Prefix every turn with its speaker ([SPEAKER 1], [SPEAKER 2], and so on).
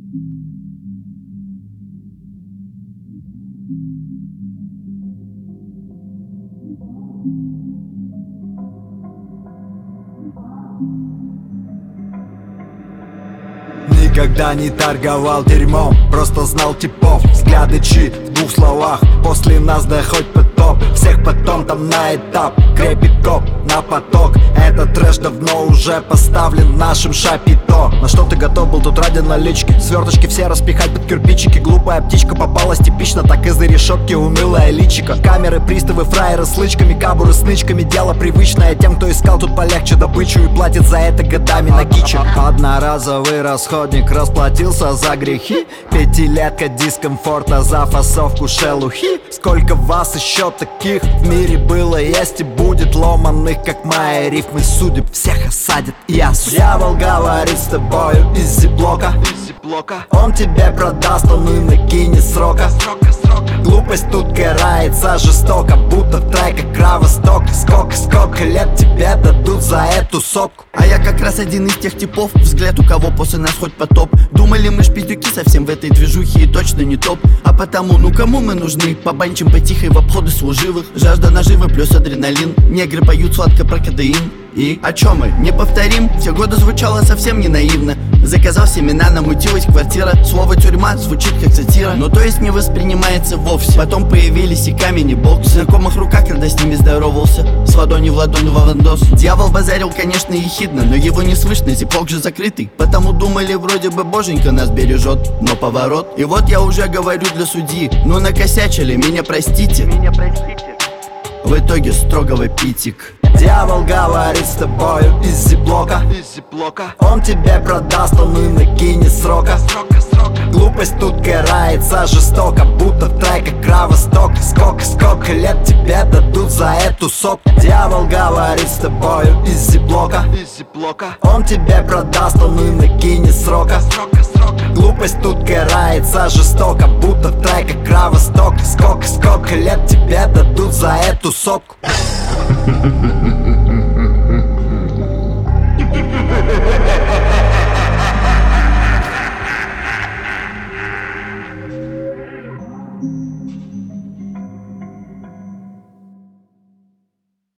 [SPEAKER 1] Никогда не торговал дерьмом, просто знал типов. Взгляды чьи в двух словах, после нас да хоть потоп. Всех потом там на этап, крепит коп на поток. Этот трэш давно уже поставлен нашим шапито. На что ты готов был тут ради налички? Сверточки все распихать под кирпичики. Глупая птичка попалась типично, так из-за решетки унылая личика. Камеры, приставы, фраеры с лычками, кабуры с нычками. Дело привычное тем, кто искал тут полегче добычу и платит за это годами на киче. Одноразовый расходник расплатился за грехи. Пятилетка дискомфорта за фасовку шелухи. Сколько вас еще таких в мире было, есть и будет, ломаных как мои рифмы судеб. Всех осадит ясу. Дьявол говорит с тобою из зиблока. Он тебе продаст, он и накинет срока. Глупость тут карается жестоко, будто в треках Кровосток. Сколько лет тебе дадут за эту сотку?
[SPEAKER 2] А я как раз один из тех типов, взгляд у кого после нас хоть потоп. Думали мы шпитюки совсем в этой движухе и точно не топ. А потому, ну кому мы нужны? Побанчим потихой в обходы служивых. Жажда наживы плюс адреналин. Негры поют сладко про кадеин. И о чем мы? Не повторим? Те годы звучало совсем не наивно. Заказал семена, намутилась квартира. Слово тюрьма звучит как сатира, но то есть не воспринимается вовсе. Потом появились и камень, и бокс. В знакомых руках, когда с ними здоровался, с ладони в ладонь вавандос. Дьявол базарил, конечно, ехидно, но его не слышно, зиплок же закрытый. Потому думали, вроде бы боженька нас бережет, но поворот. И вот я уже говорю для судьи: ну накосячили, меня простите. В итоге строгого питик.
[SPEAKER 1] Дьявол говорит с тобою из зиблока. Он тебе продаст, он и накинет срока. Глупость тут карается жестоко, будто в треках Кровосток. Сколько лет тебе дадут за эту сотку? Дьявол говорит с тобою из зиблока. Он тебе продаст, он и накинет срока. Глупость тут карается жестоко, будто в треках Кровосток. Сколько лет тебе дадут за эту сотку?